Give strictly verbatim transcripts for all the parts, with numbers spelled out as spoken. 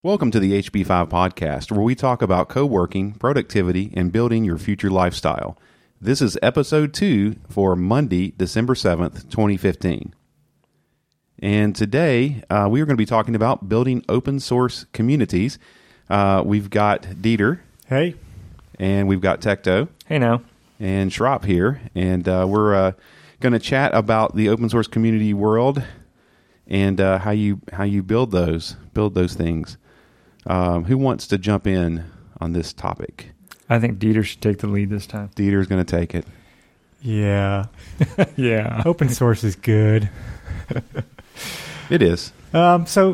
Welcome to the H B five podcast, where we talk about co-working, productivity, and building your future lifestyle. This is episode two for Monday, December seventh, twenty fifteen. And today, uh, we are going to be talking about building open source communities. Uh, we've got Dieter. Hey. And we've got Tecto. Hey now. And Schropp here. And uh, we're uh, going to chat about the open source community world and uh, how you how you build those build those things. Um, who wants to jump in on this topic? I think Dieter should take the lead this time. Dieter's going to take it. Yeah. yeah. Open source is good. It is. Um, so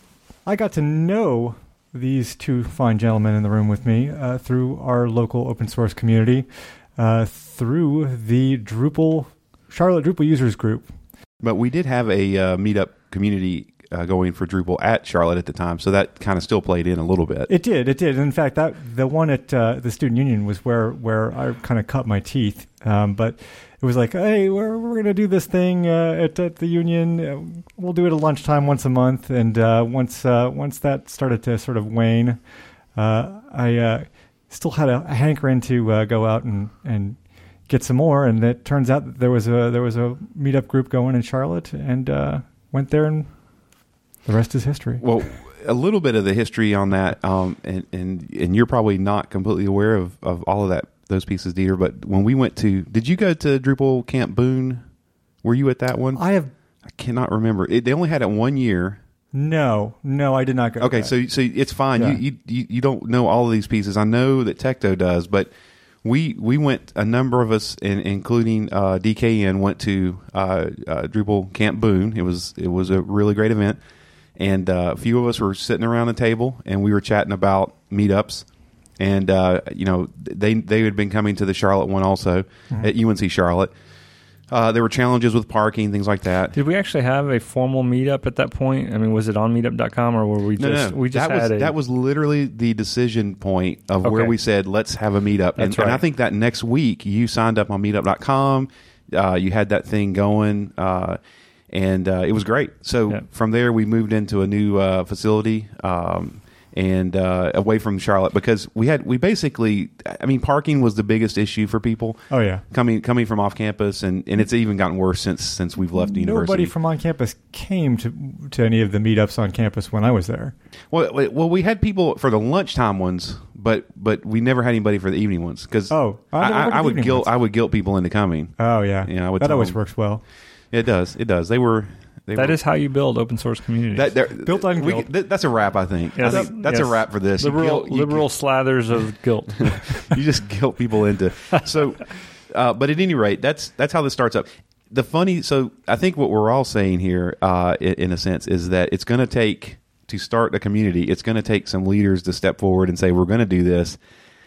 I got to know these two fine gentlemen in the room with me uh, through our local open source community, uh, through the Drupal, Charlotte Drupal Users Group. But we did have a uh, meetup community Uh, going for Drupal at Charlotte at the time, so that kind of still played in a little bit. It did, it did. In fact, that the one at uh, the Student Union was where where I kind of cut my teeth. Um, but it was like, hey, we're we're going to do this thing uh, at at the Union. Uh, we'll do it at lunchtime once a month. And uh, once uh, once that started to sort of wane, uh, I uh, still had a, a hankering to uh, go out and and get some more. And it turns out that there was a there was a meetup group going in Charlotte, and uh, went there and. The rest is history. Well, a little bit of the history on that, um, and, and and you're probably not completely aware of, of all of that, those pieces, Dieter, but when we went to, did you go to Drupal Camp Boone? Were you at that one? I have. I cannot remember. It, they only had it one year. No, no, I did not go. Okay, so so it's fine. Yeah. You, you you don't know all of these pieces. I know that Tecto does, but we we went, a number of us, in, including uh, D K N, went to uh, uh, Drupal Camp Boone. It was it was a really great event. And uh, a few of us were sitting around the table, and we were chatting about meetups. And uh, you know, they they had been coming to the Charlotte one also, mm-hmm. at U N C Charlotte. Uh, there were challenges with parking, things like that. Did we actually have a formal meetup at that point? I mean, was it on meetup dot com, or were we just no, no. we just that had was a that was literally the decision point of okay. where we said let's have a meetup. And, That's right. and I think that next week you signed up on meetup dot com. Uh, you had that thing going. Uh, And uh, it was great. So yeah. from there, we moved into a new uh, facility um, and uh, away from Charlotte, because we had we basically, I mean, parking was the biggest issue for people. Oh yeah, coming coming from off campus, and, and it's even gotten worse since since we've left the university. Nobody from on campus came to to any of the meetups on campus when I was there. Well, well, we had people for the lunchtime ones, but but we never had anybody for the evening ones, because oh, I, I, I, I would guilt ones. I would guilt people into coming. Oh yeah, yeah, I would that always them. works well. It does. It does. They were. They that were, is how you build open source communities. That, Built on we, guilt. th- that's a wrap, I think. Yes. I think that's yes. a wrap for this. Liberal, you guilt, you, liberal slathers of guilt. You just guilt people into. So, uh, but at any rate, that's that's how this starts up. The funny. So I think what we're all saying here, uh, in, in a sense, is that it's going to take to start a community. It's going to take some leaders to step forward and say we're going to do this,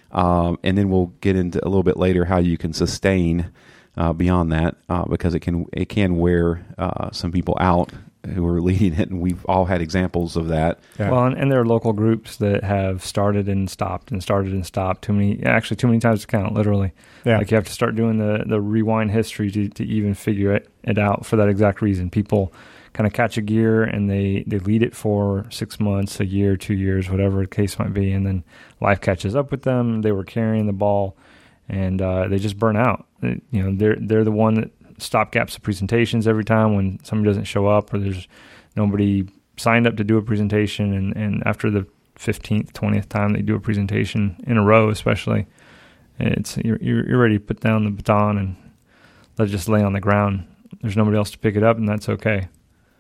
um, and then we'll get into a little bit later how you can sustain. Uh, beyond that, uh, because it can it can wear uh, some people out who are leading it, and we've all had examples of that. Yeah. Well, and, and there are local groups that have started and stopped and started and stopped too many, actually too many times to count, literally. Yeah. Like you have to start doing the, the rewind history to, to even figure it, it out for that exact reason. People kind of catch a gear and they, they lead it for six months, a year, two years, whatever the case might be, and then life catches up with them. They were carrying the ball, and uh, they just burn out. You know, they're they're the one that stopgaps the presentations every time when somebody doesn't show up or there's nobody signed up to do a presentation, and, and after the fifteenth, twentieth time they do a presentation in a row, especially, it's you're you're ready to put down the baton and let it just lay on the ground. There's nobody else to pick it up, and that's okay.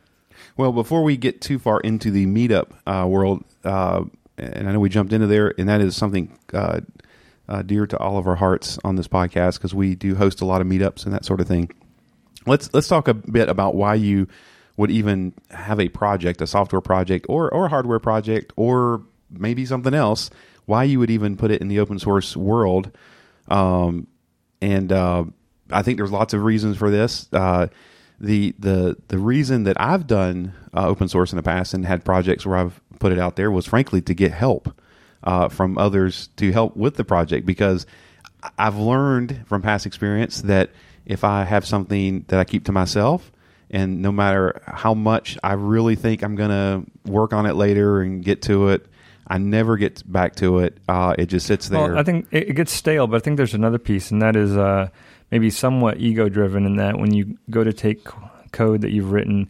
Well, before we get too far into the meetup uh, world, uh, and I know we jumped into there, and that is something uh, uh, dear to all of our hearts on this podcast, because we do host a lot of meetups and that sort of thing. Let's let's talk a bit about why you would even have a project, a software project, or or a hardware project, or maybe something else. Why you would even put it in the open source world, um, and uh, I think there's lots of reasons for this. Uh, the the the reason that I've done uh, open source in the past and had projects where I've put it out there was frankly to get help uh, from others to help with the project, because I've learned from past experience that if I have something that I keep to myself and no matter how much I really think I'm going to work on it later and get to it, I never get back to it. Uh, it just sits there. Well, I think it, it gets stale, but I think there's another piece, and that is uh, maybe somewhat ego-driven in that when you go to take code that you've written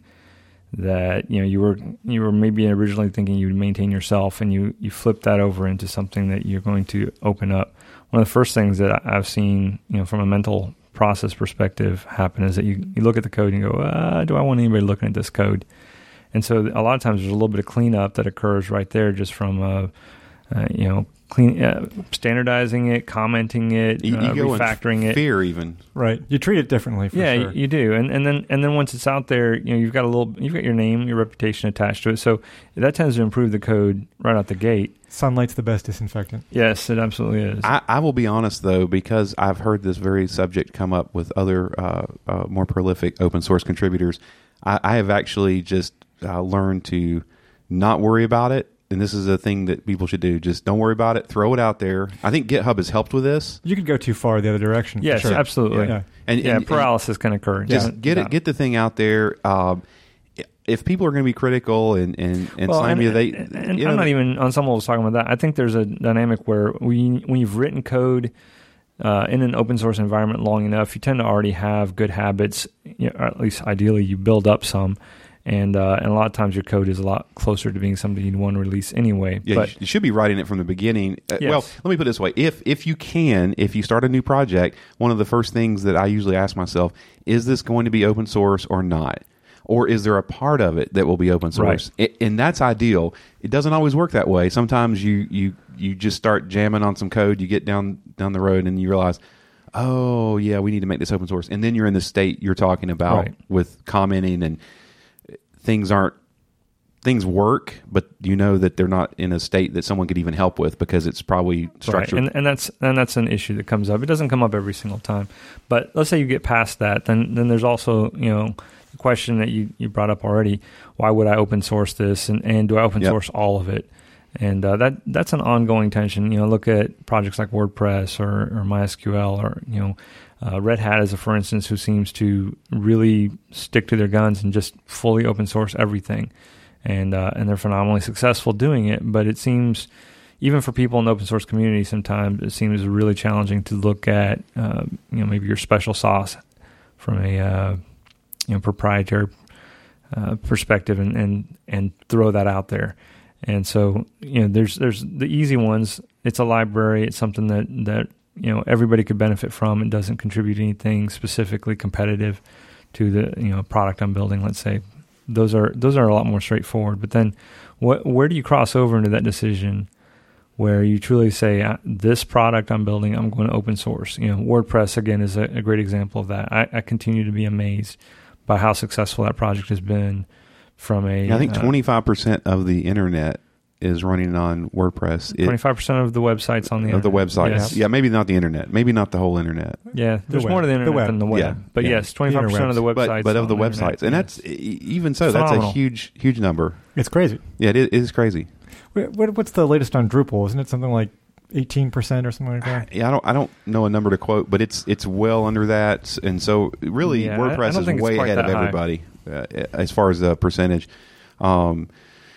that you know you were you were maybe originally thinking you would maintain yourself, and you you flip that over into something that you're going to open up. One of the first things that I've seen, you know, from a mental process perspective happen is that you, you look at the code and you go, uh, do I want anybody looking at this code? And so a lot of times there's a little bit of cleanup that occurs right there just from, uh, uh, you know, clean uh, standardizing it, commenting it, E- uh, ego refactoring and it. fear even. Right. You treat it differently for yeah, sure. you, you do. And and then and then once it's out there, you know, you've got a little, you've got your name, your reputation attached to it. So that tends to improve the code right out the gate. Sunlight's the best disinfectant. Yes, it absolutely is. I, I will be honest, though, because I've heard this very subject come up with other uh, uh, more prolific open source contributors. I, I have actually just uh, learned to not worry about it. And this is a thing that people should do. Just don't worry about it. Throw it out there. I think GitHub has helped with this. You could go too far the other direction. yes, for sure. absolutely. Yeah. And, yeah, and- paralysis can occur. Just Yeah. get Yeah. it. Get the thing out there. Um, if people are going to be critical and and, and Well, slam and, you, they and, and you know, I'm not even on some levels talking about that. I think there's a dynamic where we, when you've written code uh, in an open source environment long enough, you tend to already have good habits. You know, or at least ideally, you build up some, and uh, and a lot of times your code is a lot closer to being something you'd want to release anyway. Yeah, but you, sh- you should be writing it from the beginning. Uh, Yes. Well, let me put it this way: if if you can, if you start a new project, one of the first things that I usually ask myself is, this going to be open source or not? Or is there a part of it that will be open source? Right. It, and that's ideal. It doesn't always work that way. Sometimes you, you you just start jamming on some code, you get down down the road, and you realize, oh, yeah, we need to make this open source. And then you're in the state you're talking about Right. with commenting, and things aren't, things work, but you know that they're not in a state that someone could even help with because it's probably Right. structured. And, and that's and that's an issue that comes up. It doesn't come up every single time, but let's say you get past that, then then there's also, you know, the question that you, you brought up already: why would I open source this, and, and do I open Yep. source all of it? And uh, that that's an ongoing tension. You know, look at projects like WordPress or, or MySQL, or you know, uh, Red Hat as a for instance, who seems to really stick to their guns and just fully open source everything. And uh, and they're phenomenally successful doing it, but it seems, even for people in the open source community, sometimes it seems really challenging to look at, uh, you know, maybe your special sauce from a uh, you know proprietary uh, perspective, and, and and throw that out there. And so, you know, there's there's the easy ones. It's a library. It's something that that you know everybody could benefit from. It doesn't contribute anything specifically competitive to the you know product I'm building. Let's say. Those are those are a lot more straightforward. But then, what where do you cross over into that decision where you truly say, this product I'm building, I'm going to open source? You know, WordPress again is a, a great example of that. I, I continue to be amazed by how successful that project has been. From a, I think uh, twenty-five percent of the internet is running on WordPress. It- twenty-five percent of the websites on the of the internet. websites. Yes. Yeah, maybe not the internet. Maybe not the whole internet. Yeah, there's web. more to the The internet web. than the web. Yeah. But Yeah. yes, twenty-five percent of the websites. But but of the on internet. websites, and Yes. that's e- even so, that's a Phenomenal. huge huge number. It's crazy. Yeah, it is, it is crazy. What, what- what's the latest on Drupal? Isn't it something like eighteen percent or something like that? Yeah, I don't I don't know a number to quote, but it's it's well under that, and so really Yeah, I- I WordPress don't is think it's way quite ahead of that high. everybody uh, as far as the percentage. Um,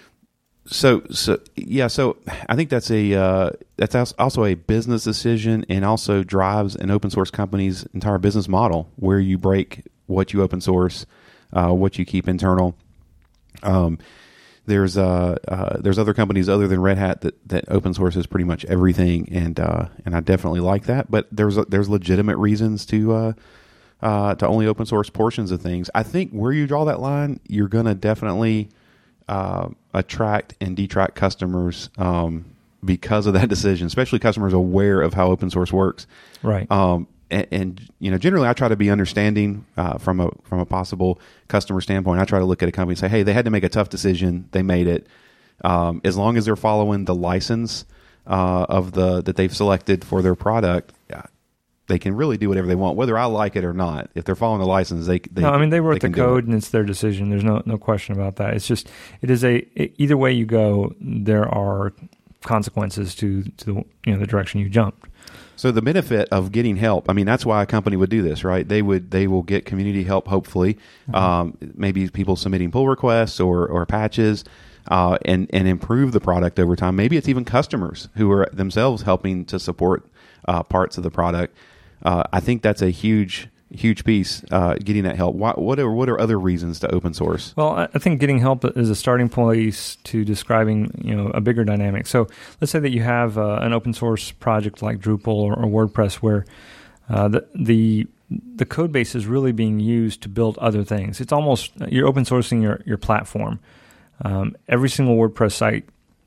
so so yeah, so I think that's a uh, that's als- also a business decision, and also drives an open source company's entire business model, where you break what you open source, uh, what you keep internal. Um, there's uh, uh, there's other companies other than Red Hat that, that open sources pretty much everything, and uh, and I definitely like that. But there's there's legitimate reasons to uh, uh, to only open source portions of things. I think where you draw that line, you're going to definitely uh, attract and detract customers um, because of that decision, especially customers aware of how open source works. Right. Um, and, and you know, generally, I try to be understanding uh, from a from a possible customer standpoint. I try to look at a company and say, "Hey, they had to make a tough decision. They made it. Um, as long as they're following the license uh, of the that they've selected for their product, yeah, they can really do whatever they want, whether I like it or not. If they're following the license, they, they no, I mean they wrote they the can do code it. and it's their decision. There's no no question about that. It's just it is a it, either way you go, there are consequences to to the, you know the direction you jumped. So the benefit of getting help, I mean, that's why a company would do this, right? They would they will get community help, hopefully, mm-hmm. um, maybe people submitting pull requests or or patches, uh, and and improve the product over time. Maybe it's even customers who are themselves helping to support uh, parts of the product. Uh, I think that's a huge huge piece, uh, getting that help. What, what are what are other reasons to open source? Well, I think getting help is a starting place to describing, you know, a bigger dynamic. So let's say that you have uh, an open source project like Drupal or, or WordPress, where uh, the the the code base is really being used to build other things. It's almost you're open sourcing your your platform. Um, every single WordPress site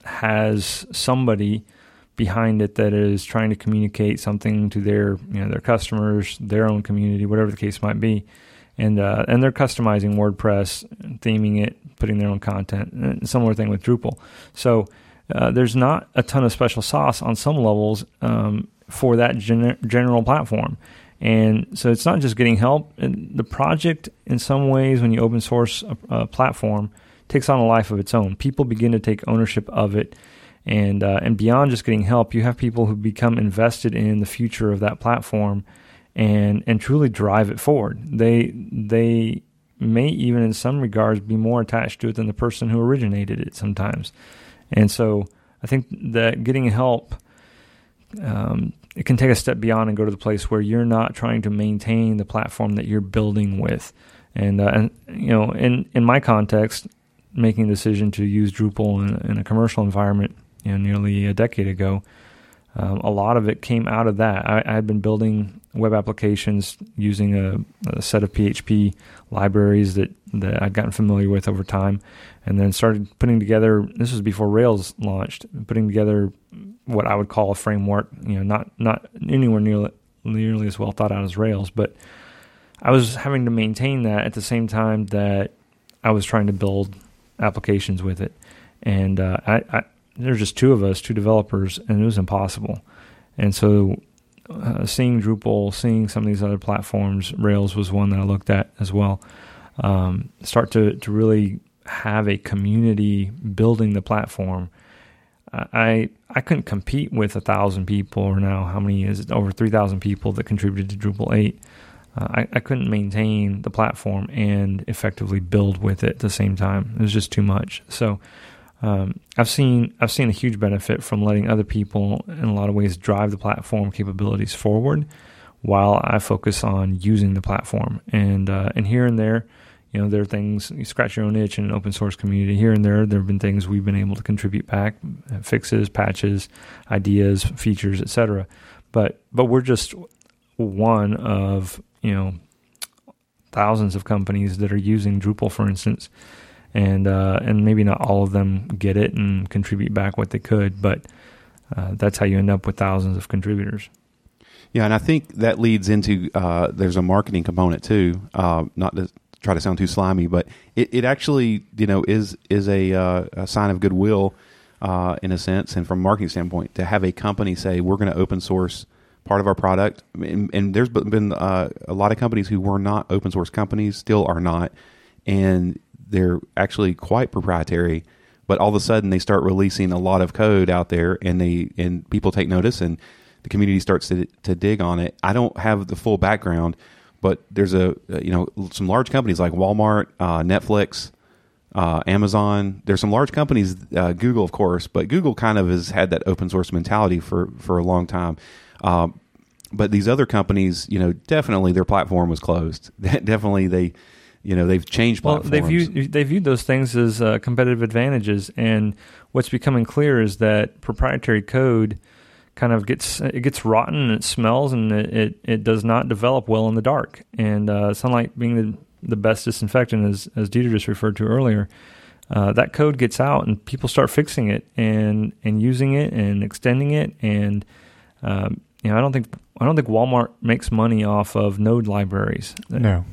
has somebody behind it that is trying to communicate something to their, you know, their customers, their own community, whatever the case might be, and uh, and they're customizing WordPress, theming it, putting their own content. And similar thing with Drupal. So uh, there's not a ton of special sauce on some levels um, for that gen- general platform, and so it's not just getting help. And the project, in some ways, when you open source a, a platform, takes on a life of its own. People begin to take ownership of it. And uh, and beyond just getting help, you have people who become invested in the future of that platform, and and truly drive it forward. They they may even in some regards be more attached to it than the person who originated it sometimes. And so I think that getting help, um, it can take a step beyond and go to the place where you're not trying to maintain the platform that you're building with. And uh, and you know, in in my context, making a decision to use Drupal in, in a commercial environment, you know, nearly a decade ago, um, a lot of it came out of that. I, I had been building web applications using a, a set of P H P libraries that, that I'd gotten familiar with over time, and then started putting together, this was before Rails launched, putting together what I would call a framework, you know, not, not anywhere near, nearly as well thought out as Rails, but I was having to maintain that at the same time that I was trying to build applications with it. And uh, I, I there's just two of us, two developers, and it was impossible. And so uh, seeing Drupal, seeing some of these other platforms, Rails was one that I looked at as well, um, start to, to really have a community building the platform. I I couldn't compete with a thousand people, or now how many is it? Over three thousand people that contributed to Drupal eight. Uh, I, I couldn't maintain the platform and effectively build with it at the same time. It was just too much. So um, I've seen I've seen a huge benefit from letting other people, in a lot of ways, drive the platform capabilities forward, while I focus on using the platform. And uh, and here and there, you know, there are things, you scratch your own itch in an open source community. Here and there, there have been things we've been able to contribute back, fixes, patches, ideas, features, et cetera. But but we're just one of, you know, thousands of companies that are using Drupal, for instance, and uh, and maybe not all of them get it and contribute back what they could, but uh, that's how you end up with thousands of contributors. Yeah, and I think that leads into uh, there's a marketing component too. Uh, not to try to sound too slimy, but it, it actually, you know, is is a, uh, a sign of goodwill uh, in a sense, and from a marketing standpoint, to have a company say we're going to open source part of our product. And, and there's been uh, a lot of companies who were not open source companies, still are not, and they're actually quite proprietary. But all of a sudden, they start releasing a lot of code out there, and they and people take notice, and the community starts to to dig on it. I don't have the full background, but there's a you know some large companies like Walmart, uh, Netflix, uh, Amazon. There's some large companies, uh, Google, of course, but Google kind of has had that open source mentality for for a long time. Um, but these other companies, you know, definitely their platform was closed. definitely they. You know, they've changed platforms. Well, they viewed, they viewed those things as uh, competitive advantages, and what's becoming clear is that proprietary code kind of gets it gets rotten and it smells, and it, it, it does not develop well in the dark. And uh, Sunlight being the, the best disinfectant, as as Dieter just referred to earlier, uh, that code gets out and people start fixing it and and using it and extending it. And um, you know, I don't think I don't think Walmart makes money off of node libraries. No.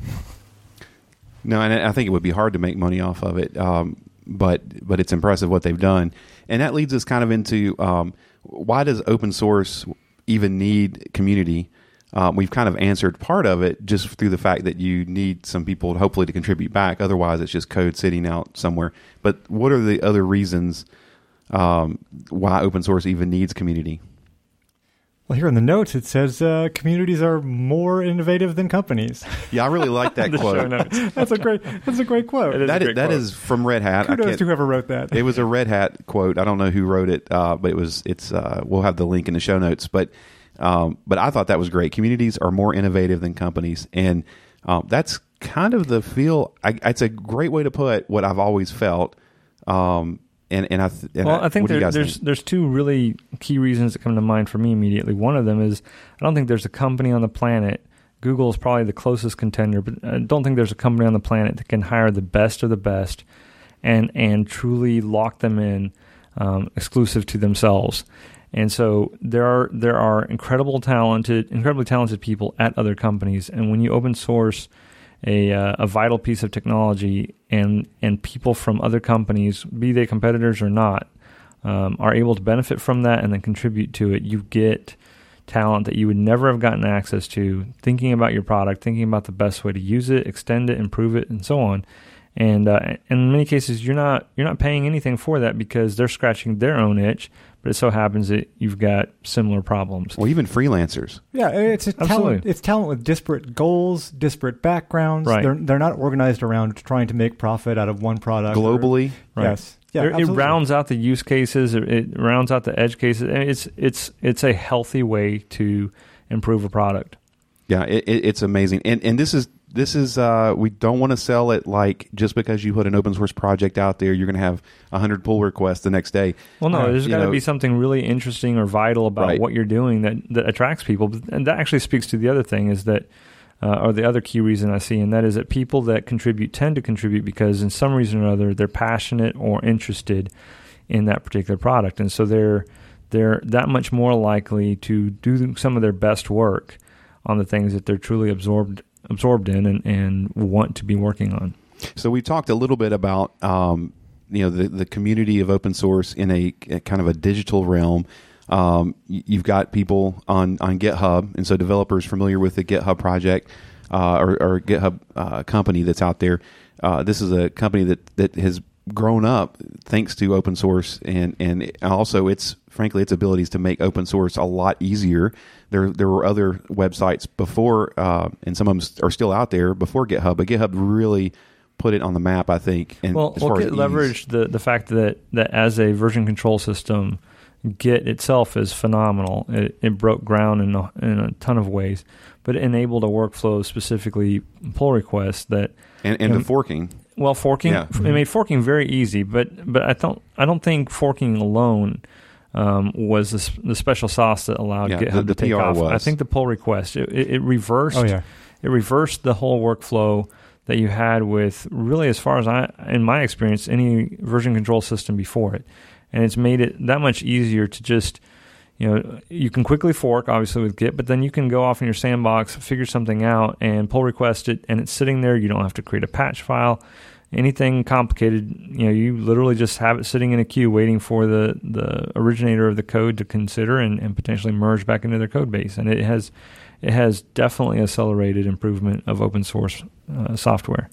No, and I think it would be hard to make money off of it, um, but but it's impressive what they've done. And that leads us kind of into um, why does open source even need community? Um, we've kind of answered part of it just through the fact that you need some people hopefully to contribute back. Otherwise, it's just code sitting out somewhere. But what are the other reasons um, why open source even needs community. Well, here in the notes, it says uh, communities are more innovative than companies. Yeah, I really like that The show quote. notes. That's a great. That's a great quote. It is. That a is, great that quote. is from Red Hat. I Kudos can't- to whoever wrote that. It was a Red Hat quote. I don't know who wrote it, uh, but it was. It's. Uh, we'll have the link in the show notes. But, um, but I thought that was great. Communities are more innovative than companies, and um, that's kind of the feel. I, it's a great way to put what I've always felt. Um, and and I. Th- and Well, I think what do you there, guys there's think? there's two really key reasons that come to mind for me immediately. One of them is I don't think there's a company on the planet. Google is probably the closest contender, but I don't think there's a company on the planet that can hire the best of the best and and truly lock them in um, exclusive to themselves. And so there are there are incredible talented, incredibly talented people at other companies, and when you open source a uh, a vital piece of technology, and and people from other companies, be they competitors or not, um, are able to benefit from that and then contribute to it, you get talent that you would never have gotten access to, thinking about your product, thinking about the best way to use it, extend it, improve it, and so on. And uh, in many cases, you're not you're not paying anything for that because they're scratching their own itch. But it so happens that you've got similar problems. Well, even freelancers. Yeah, it's a talent. Absolutely. It's talent with disparate goals, disparate backgrounds. Right. They're they're not organized around trying to make profit out of one product. or- Globally, Right. Yes. Yeah. There- it absolutely. rounds out the use cases. It, it rounds out the edge cases. And it's it's it's a healthy way to improve a product. yeah, it, it, it's amazing. And and this is this is uh, we don't want to sell it like just because you put an open source project out there, you're going to have a hundred pull requests the next day. Well, no, Right. there's You got to know- be something really interesting or vital about Right. what you're doing that, that attracts people. And that actually speaks to the other thing is that, uh, or the other key reason I see, and that is that people that contribute tend to contribute because in some reason or other, they're passionate or interested in that particular product. And so they're, they're that much more likely to do some of their best work on the things that they're truly absorbed absorbed in and, and want to be working on. So we talked a little bit about um, you know the the community of open source in a, a kind of a digital realm. Um, y- you've got people on, on GitHub, and so developers familiar with the GitHub project uh, or, or GitHub uh, company that's out there. Uh, this is a company that, that has grown up thanks to open source, and and also its frankly its abilities to make open source a lot easier. There there were other websites before, uh, and some of them are still out there before GitHub, but GitHub really put it on the map, I think. And Well, as well far as Git ease. leveraged the, the fact that, that as a version control system, Git itself is phenomenal. It, it broke ground in a, in a ton of ways, but it enabled a workflow, specifically pull requests that and, and you the know, forking. well forking Yeah. it made forking very easy. But but I don't I don't think forking alone um, was the, s- the special sauce that allowed Yeah, GitHub the- the to take P R off. was. I think the pull request it, it, it reversed. Oh yeah. It reversed the whole workflow that you had with really, as far as I, in my experience, any version control system before it. And it's made it that much easier to just, you know, you can quickly fork, obviously, with Git, but then you can go off in your sandbox, figure something out, and pull request it, and it's sitting there. You don't have to create a patch file, anything complicated. You know, you literally just have it sitting in a queue waiting for the, the originator of the code to consider and, and potentially merge back into their code base. And it has it has definitely accelerated improvement of open source uh, software.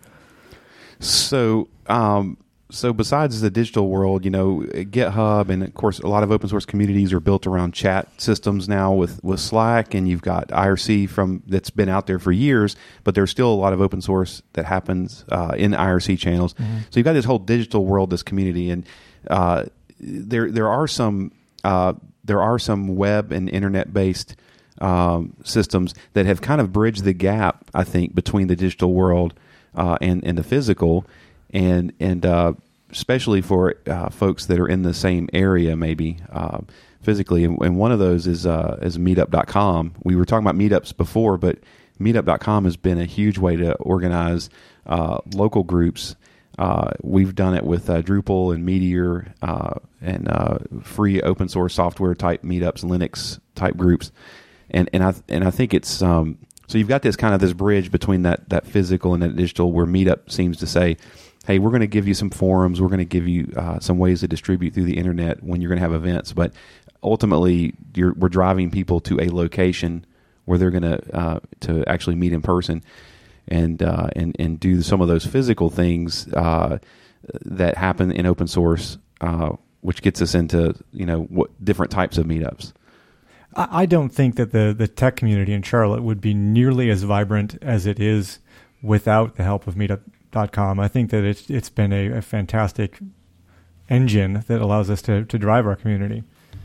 So, um, so besides the digital world, you know, GitHub and of course a lot of open source communities are built around chat systems now with, with Slack, and you've got I R C from that's been out there for years, but there's still a lot of open source that happens uh, in I R C channels. Mm-hmm. So you've got this whole digital world, this community, and uh, there there are some uh, there are some web and internet based um, systems that have kind of bridged the gap, I think, between the digital world uh, and and the physical. And and uh, especially for uh, folks that are in the same area, maybe uh, physically. And, and one of those is uh, is meetup dot com. We were talking about meetups before, but meetup dot com has been a huge way to organize uh, local groups. Uh, we've done it with uh, Drupal and Meteor uh, and uh, free open source software type meetups, Linux type groups. And and I and I think it's um, so you've got this kind of this bridge between that that physical and that digital, where Meetup seems to say, hey, we're going to give you some forums, we're going to give you uh, some ways to distribute through the internet when you're going to have events, but ultimately you're, we're driving people to a location where they're going to uh, to actually meet in person and uh, and and do some of those physical things uh, that happen in open source. Uh, which gets us into you know what different types of meetups. I, I don't think that the the tech community in Charlotte would be nearly as vibrant as it is without the help of meetup dot com. I think that it's it's been a, a fantastic engine that allows us to to drive our community.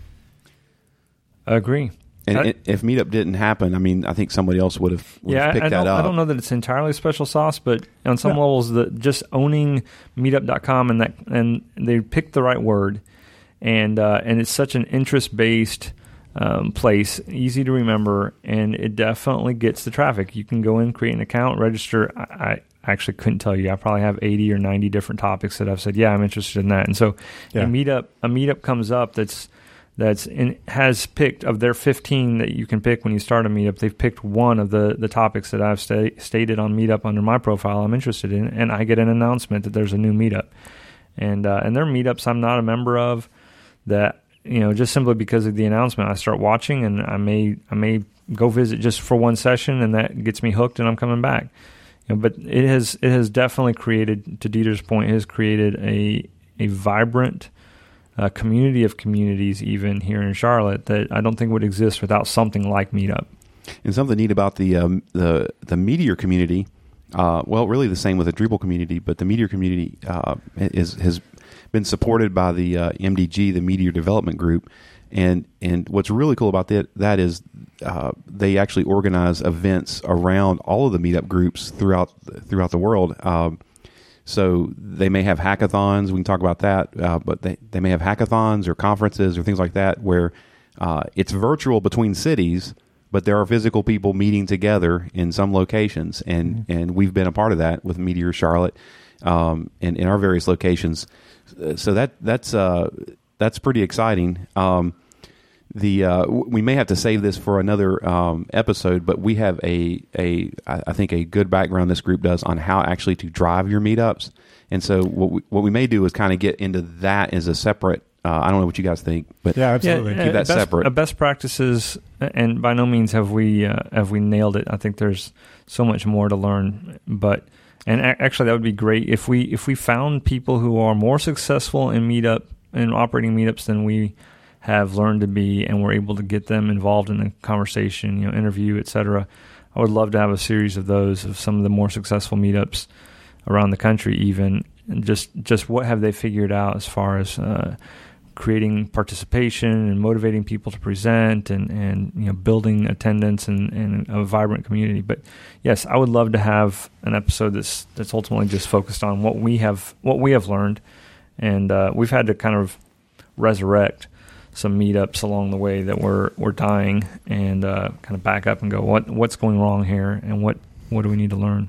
I agree. And I, if Meetup didn't happen, I mean, I think somebody else would have, would yeah, have picked I don't, that up. I don't know that it's entirely special sauce, but on some Yeah. levels, the just owning meetup dot com and that, and they picked the right word, and uh, and it's such an interest based um, place, easy to remember, and it definitely gets the traffic. You can go in, create an account, register. I, I actually couldn't tell you. I probably have eighty or ninety different topics that I've said, yeah, I'm interested in that, and so Yeah. a meetup a meetup comes up that's. That's in, has picked of their fifteen that you can pick when you start a meetup. They've picked one of the, the topics that I've sta- stated on Meetup under my profile I'm interested in, and I get an announcement that there's a new meetup. And uh, and there are meetups I'm not a member of that, you know, just simply because of the announcement, I start watching, and I may I may go visit just for one session, and that gets me hooked, and I'm coming back. You know, but it has it has definitely created, to Dieter's point, it has created a a vibrant a community of communities even here in Charlotte that I don't think would exist without something like Meetup. And something neat about the um, the the Meteor community, uh, well, really the same with the Drupal community, but the Meteor community uh, is has been supported by the uh, M D G, the Meteor Development Group, and and what's really cool about that that is uh, they actually organize events around all of the Meetup groups throughout throughout the world. Um, So they may have hackathons. We can talk about that, uh, but they, they may have hackathons or conferences or things like that where uh, it's virtual between cities, but there are physical people meeting together in some locations, and, mm-hmm. and we've been a part of that with Meteor Charlotte um, and in our various locations. So that that's uh, that's pretty exciting. Um, The uh, we may have to save this for another um, episode, but we have a a I think a good background this group does on how actually to drive your meetups, and so what we, what we may do is kind of get into that as a separate. Uh, I don't know what you guys think, but yeah, absolutely, yeah, keep that best, separate. Uh, best practices, and by no means have we uh, have we nailed it. I think there's so much more to learn, but and a- actually that would be great if we if we found people who are more successful in meetup in operating meetups than we have learned to be, and we're able to get them involved in the conversation, you know, interview, et cetera. I would love to have a series of those of some of the more successful meetups around the country, even and just just what have they figured out as far as uh, creating participation and motivating people to present, and, and you know building attendance and, and a vibrant community. But yes, I would love to have an episode that's that's ultimately just focused on what we have what we have learned, and uh, we've had to kind of resurrect some meetups along the way that were were dying, and uh, kind of back up and go, what what's going wrong here, and what, what do we need to learn?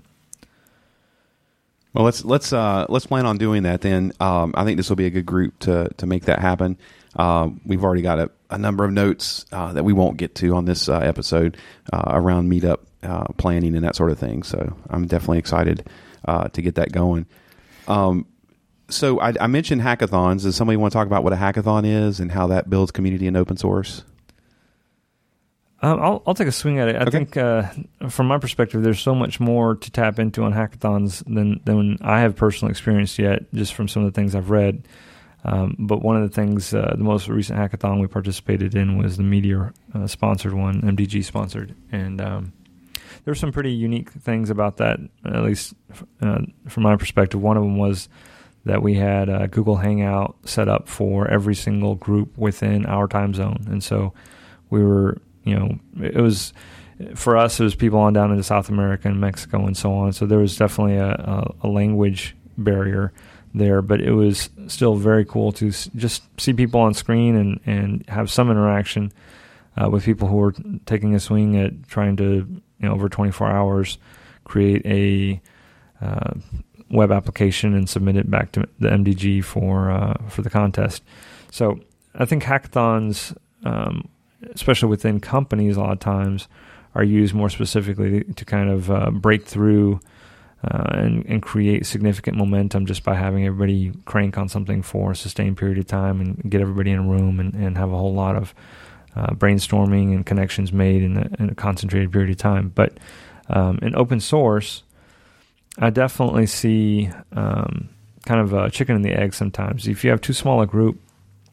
Well, let's let's uh, let's plan on doing that then. Um, I think this will be a good group to to make that happen. Um, we've already got a, a number of notes uh, that we won't get to on this uh, episode uh, around meetup uh, planning and that sort of thing. So I'm definitely excited uh, to get that going. Um, So I, I mentioned hackathons. Does somebody want to talk about what a hackathon is and how that builds community in open source? Um, I'll, I'll take a swing at it. I Okay. think uh, from my perspective, there's so much more to tap into on hackathons than, than I have personally experienced yet, just from some of the things I've read. Um, but one of the things, uh, the most recent hackathon we participated in was the Meteor uh, sponsored one, M D G sponsored. And um, there's some pretty unique things about that, at least uh, from my perspective. One of them was that we had a Google Hangout set up for every single group within our time zone. And so we were, you know, it was, for us, it was people on down into South America and Mexico and so on. So there was definitely a, a, a language barrier there, but it was still very cool to s- just see people on screen and, and have some interaction uh, with people who were taking a swing at trying to, you know, over twenty-four hours, create a uh, web application and submit it back to the M D G for uh, for the contest. So I think hackathons, um, especially within companies, a lot of times are used more specifically to kind of uh, break through uh, and, and create significant momentum just by having everybody crank on something for a sustained period of time and get everybody in a room and, and have a whole lot of uh, brainstorming and connections made in a, in a concentrated period of time. But um, in open source, I definitely see um, kind of a chicken and the egg sometimes. If you have too small a group,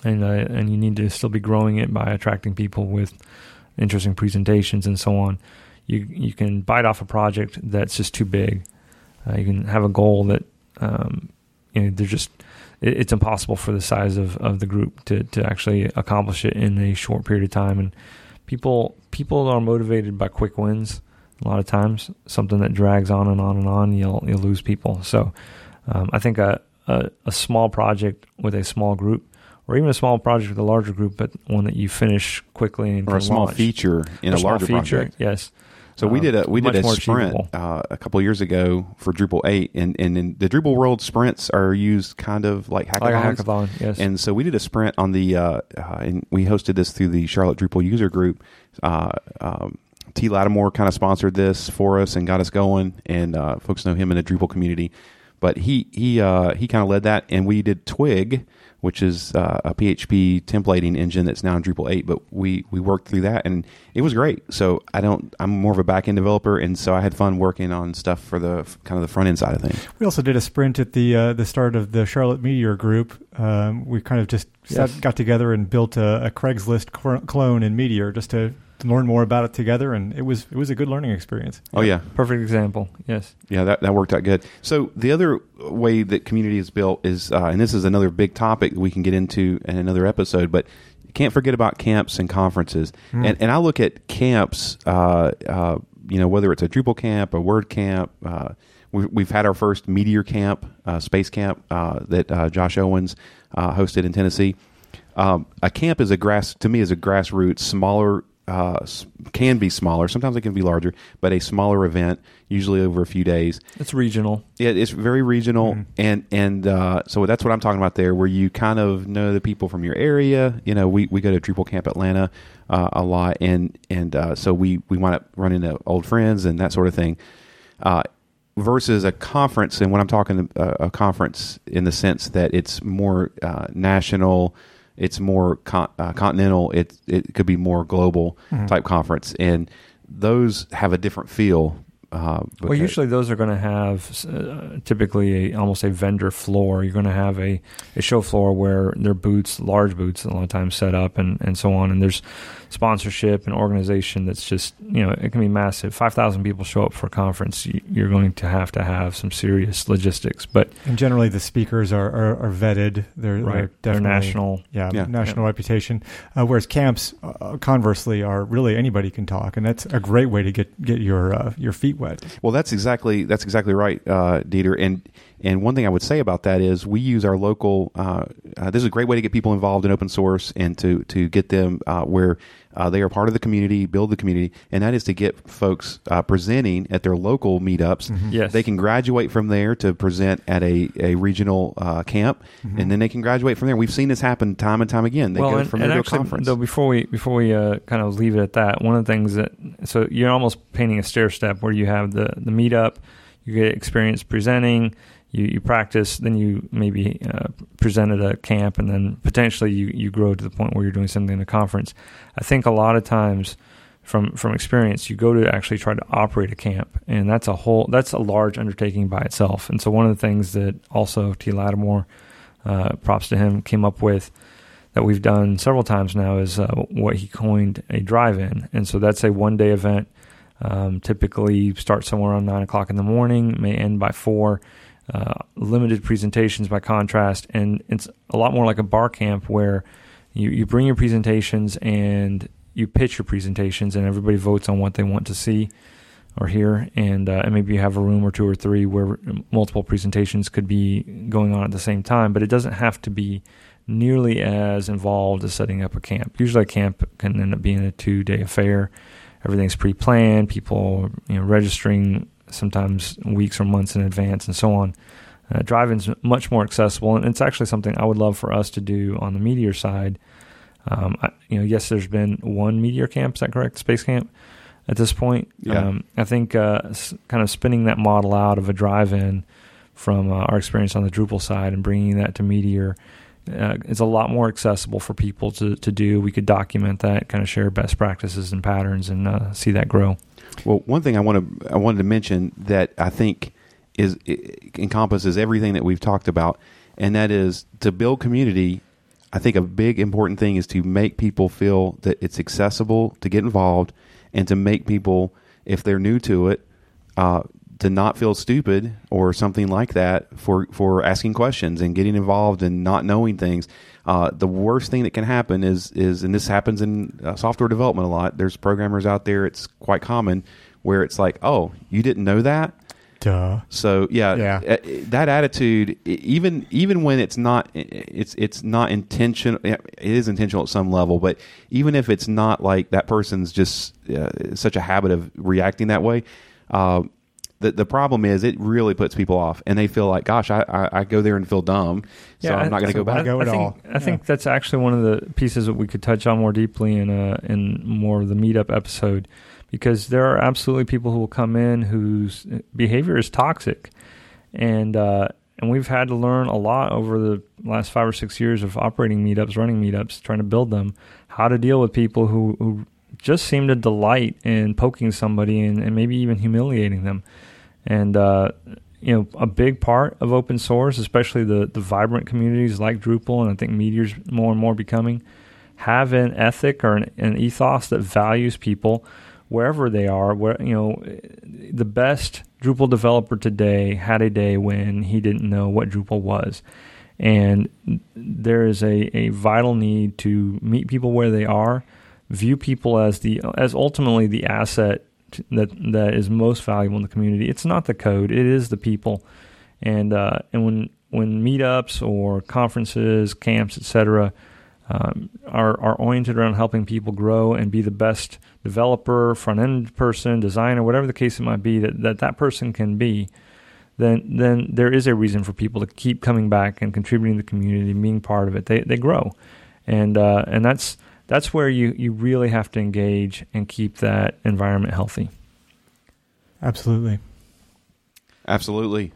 and uh, and you need to still be growing it by attracting people with interesting presentations and so on. You you can bite off a project that's just too big. Uh, you can have a goal that um, you know they're just it, it's impossible for the size of, of the group to, to actually accomplish it in a short period of time. And people people are motivated by quick wins. A lot of times, something that drags on and on and on, you'll you'll lose people. So um, I think a, a a small project with a small group, or even a small project with a larger group, but one that you finish quickly and or a small launch. feature in or a larger small feature, project. Yes. So we did a we much did a more sprint achievable. uh, a couple of years ago for Drupal eight, and, and in the Drupal world, sprints are used kind of like hackathons. Like a hackathon, yes. And so we did a sprint on the, uh, uh, and we hosted this through the Charlotte Drupal user group. Uh, um, T. Lattimore kind of sponsored this for us and got us going, and uh, folks know him in the Drupal community. But he he uh, he kind of led that, and we did Twig, which is uh, a P H P templating engine that's now in Drupal eight. But we we worked through that, and it was great. So I don't, I'm more of a back end developer, and so I had fun working on stuff for the kind of the front end side of things. We also did a sprint at the uh, the start of the Charlotte Meteor group. Um, we kind of just Yes. sat, got together and built a, a Craigslist cl- clone in Meteor just to, to learn more about it together, and it was it was a good learning experience. Oh yeah, Perfect example. Yes. yeah, that that worked out good. So the other way that community is built is, uh, and this is another big topic that we can get into in another episode, but you can't forget about camps and conferences. Mm. And and I look at camps, uh, uh, you know, whether it's a Drupal camp, a Word camp. Uh, we, we've had our first Meteor camp, uh, space camp uh, that uh, Josh Owens uh, hosted in Tennessee. Um, a camp is a grass to me is a grassroots, smaller, uh, s- can be smaller. Sometimes it can be larger, but a smaller event, usually over a few days. It's regional. Yeah, it's very regional, Mhm. and and uh, so that's what I'm talking about there, where you kind of know the people from your area. You know, we, we go to Drupal Camp Atlanta uh, a lot, and and uh, so we we wind up running into old friends and that sort of thing. Uh, versus a conference, and when I'm talking uh, a conference in the sense that it's more uh, national. It's more con- uh, continental. It it could be more global Mhm. type conference, and those have a different feel. Uh, Well, usually those are going to have uh, typically a, almost a vendor floor. You're going to have a, a show floor where there are booths, large booths, a lot of times set up and, and so on. And there's sponsorship and organization that's just, you know, it can be massive. five thousand people show up for a conference. You, you're going to have to have some serious logistics. But And generally, the speakers are, are, are vetted. They're, right, they're they're definitely national. Yeah, Yeah. national reputation. Uh, whereas camps, uh, conversely, are really anybody can talk, and that's a great way to get get your uh, your feet wet. Well, that's exactly that's exactly right, uh, Dieter. And and one thing I would say about that is we use our local. Uh, uh, this is a great way to get people involved in open source and to to get them uh, where uh, they are part of the community, build the community, and that is to get folks uh, presenting at their local meetups. Mhm. Yes. They can graduate from there to present at a a regional uh, camp, Mhm. and then they can graduate from there. We've seen this happen time and time again. They well, go and, from and there to actually, a conference. though, before we before we uh, kind of leave it at that, one of the things that so you're almost painting a stair step where you have the the meetup, you get experience presenting, you you practice, then you maybe uh, present at a camp, and then potentially you you grow to the point where you're doing something in a conference. I think a lot of times, from from experience, you go to actually try to operate a camp, and that's a whole that's a large undertaking by itself. And so one of the things that also T. Lattimore, uh, props to him, came up with that we've done several times now is uh, what he coined a drive-in. And so that's a one-day event. Um, typically start somewhere around nine o'clock in the morning, may end by four. Uh, limited presentations by contrast, and it's a lot more like a bar camp where you, you bring your presentations and you pitch your presentations, and everybody votes on what they want to see or hear, and, uh, and maybe you have a room or two or three where multiple presentations could be going on at the same time, but it doesn't have to be nearly as involved as setting up a camp. Usually a camp can end up being a two-day affair. Everything's pre-planned, people you know registering sometimes weeks or months in advance and so on. Uh, drive-in's much more accessible, and it's actually something I would love for us to do on the Meteor side. Um, I, you know, yes, there's been one Meteor camp, is that correct? Space camp at this point. Yeah. Um, I think uh, s- kind of spinning that model out of a drive-in from uh, our experience on the Drupal side and bringing that to Meteor uh, is a lot more accessible for people to, to do. We could document that, kind of share best practices and patterns, and uh, see that grow. Well, one thing I want to I wanted to mention that I think is it encompasses everything that we've talked about, and that is to build community. I think a big important thing is to make people feel that it's accessible to get involved, and to make people, if they're new to it, uh, to not feel stupid or something like that for, for asking questions and getting involved and not knowing things. Uh, the worst thing that can happen is, is and this happens in uh, software development a lot. There's programmers out there, it's quite common, where it's like, oh, you didn't know that? Duh. So yeah, Yeah. uh, that attitude, e- even even when it's not, it's it's not intentional. It is intentional at some level, but even if it's not, like that person's just uh, such a habit of reacting that way, uh, the the problem is it really puts people off, and they feel like, gosh, I I, I go there and feel dumb, so Yeah, I'm not going to so go why back. go I at think, all? I think that's actually one of the pieces that we could touch on more deeply in uh, in more of the meetup episode, because there are absolutely people who will come in whose behavior is toxic, and uh, and we've had to learn a lot over the last five or six years of operating meetups, running meetups, trying to build them, how to deal with people who, who just seem to delight in poking somebody and, and maybe even humiliating them. And uh, you know, a big part of open source, especially the the vibrant communities like Drupal, and I think Meteor's more and more becoming, have an ethic or an, an ethos that values people wherever they are. Where, you know, the best Drupal developer today had a day when he didn't know what Drupal was, and there is a, a vital need to meet people where they are, view people as the as ultimately the asset that that is most valuable in the community. It's not the code; it is the people. And uh, and when when meetups or conferences, camps, et cetera, um, are are oriented around helping people grow and be the best developer, front end person, designer, whatever the case it might be that, that that person can be, then then there is a reason for people to keep coming back and contributing to the community, being part of it. They they grow, and uh, and that's. That's where you, you really have to engage and keep that environment healthy. Absolutely. Absolutely.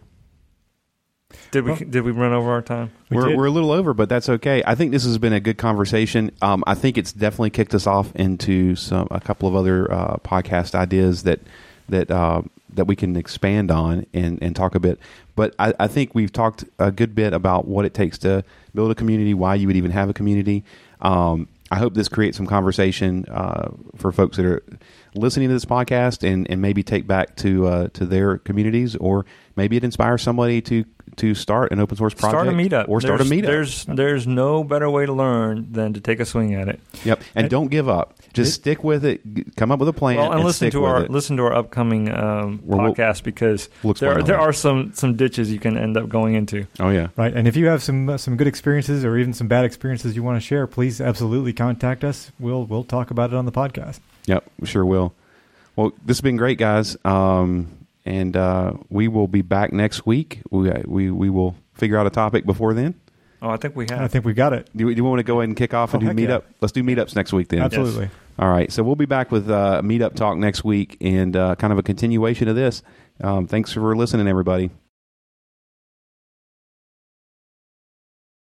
Did we Well, did we run over our time? We we're did. we're a little over, but that's okay. I think this has been a good conversation. Um, I think it's definitely kicked us off into some a couple of other uh, podcast ideas that that uh, that we can expand on and, and talk a bit. But I, I think we've talked a good bit about what it takes to build a community, why you would even have a community. Um, I hope this creates some conversation uh, for folks that are listening to this podcast, and, and maybe take back to uh, to their communities, or maybe it inspires somebody to to start an open source project, Start a meetup, or start there's, a meetup. There's there's no better way to learn than to take a swing at it. Yep, and I- don't give up. Just it- stick with it. G- Come up with a plan. Well, and, and listen stick to with our it. listen to our upcoming um, Well, we'll- podcast, because we'll explain there are, all there that. are some some ditches you can end up going into. Oh yeah, Right, and if you have some uh, some good experiences or even some bad experiences you want to share, please absolutely contact us. We'll we'll talk about it on the podcast. yep, we sure will. Well, this has been great, guys, um, and uh, we will be back next week. We we we will figure out a topic before then. Oh, I think we have. I think we got it. Do you, do you want to go ahead and kick off and Oh, do heck meetup? yeah. Let's do meetups next week then. Absolutely. All right, so we'll be back with uh, meetup talk next week, and uh, kind of a continuation of this. Um, thanks for listening, everybody.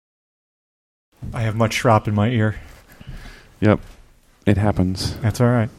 I have much shrap in my ear. Yep, it happens. That's all right.